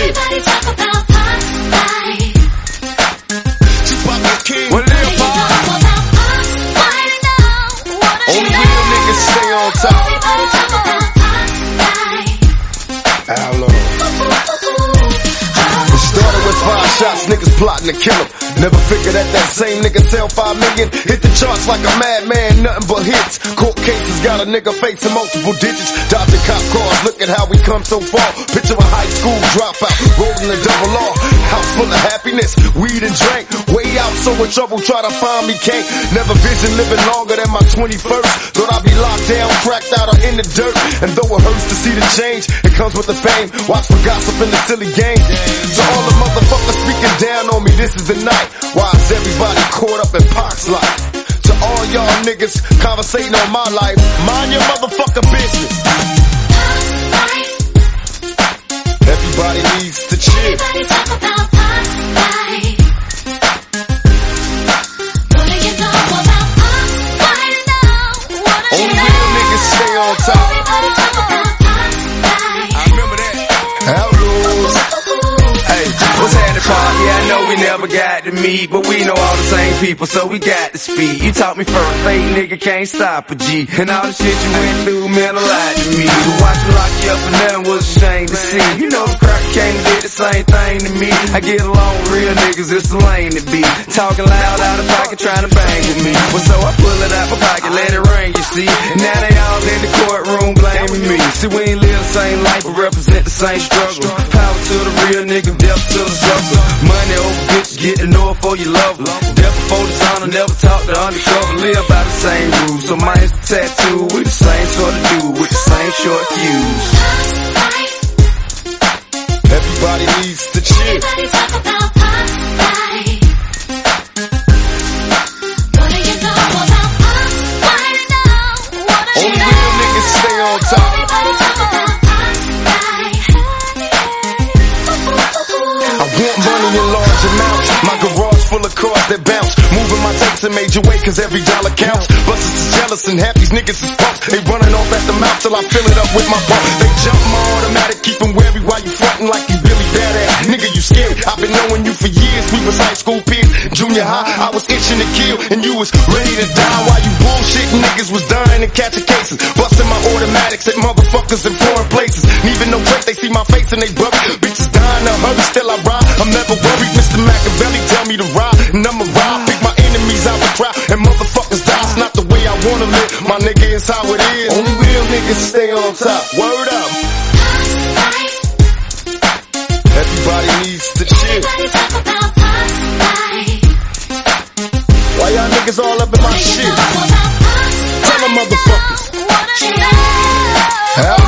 chill. Everybody talk about Pac's life. Tupac the king. What it is, Pac? Only real niggas stay on top. Everybody talk about Pac's life. Outlaw. It started with 5 shots, niggas plotting to kill him. Never figured that same nigga sell 5 million. Hit the charts like a madman, nothing but hits. Court cases got a nigga facing multiple digits. Dodging cop cars, look at how we come so far. Picture a high school dropout, rolling a double R. House full of happiness, weed and drink. Way out, so in trouble, try to find me, can't. Never vision living longer than my 21st. Thought I'd be locked down, cracked out or in the dirt. And though it hurts to see the change, it comes with the fame. Watch for gossip in the silly game. To all the motherfuckers speaking down on me, this is the night. Why is everybody caught up in Pac's life? To all y'all niggas conversating on my life, mind your motherfucking business. Everybody needs to chill. Everybody talk about Pac's life. What do you know about Pac's life now? Only real niggas stay on top. Everybody talk about Pac's life. I remember that. Outlaws. Hey, what's happening, Pac? Yeah, I know we never got to meet, but we know all the same people, so we got to speak. You taught me first, fake nigga can't stop a G. And all the shit you went through meant a lot to me. But watch me lock you up and nothing was a shame to see. You know the cracker came and did the same thing to me. I get along with real niggas, it's the lane to be. Talking loud out of pocket, trying to bang with me. Well, so I pull it out my pocket, let it ring, you see. Now they all in the courtroom blaming me. See, we ain't live the same life, but represent the same struggle. Power to the real nigga, death to the sucker. Money over bitches, get to know it for you love her. Death before dishonor, never talk to undercover. Live by the same rules, so mine's the tattoo. We the same sort of dude, with the same short fuse. Everybody needs to chill. Everybody talk about Pac's life. What do you know about Pac's life now? Only real niggas stay on top. Everybody talk about Pac's life. I want money in large amounts. My garage full of cars that bounce. Moving my tapes in major way, cause every dollar counts. Busters is jealous and half these niggas is punks. They running off at the mouth till I fill it up with my pump. They jump my automatic, keep them wary while you frontin' like you really badass. Nigga, you scary. I've been knowing you for years. We was high school peers. Junior high, I was itching to kill, and you was ready to die while you bullshitting niggas was dying and catching cases. Busting my automatics at motherfuckers in foreign places. Leaving no break, they see my face and they bury. Bitches dying to hurry, still I ride. I'm never worried. Mr. Machiavelli tell me to ride, and I'ma ride. Pick my enemies out the crowd, and motherfuckers die. It's not the way I wanna live. My nigga, it's how it is. Only real niggas stay on top. Word up. Everybody needs to chill. Everybody talk about Pac's life. Why y'all niggas all up in my shit? Tell them motherfuckers. What do you know? Hell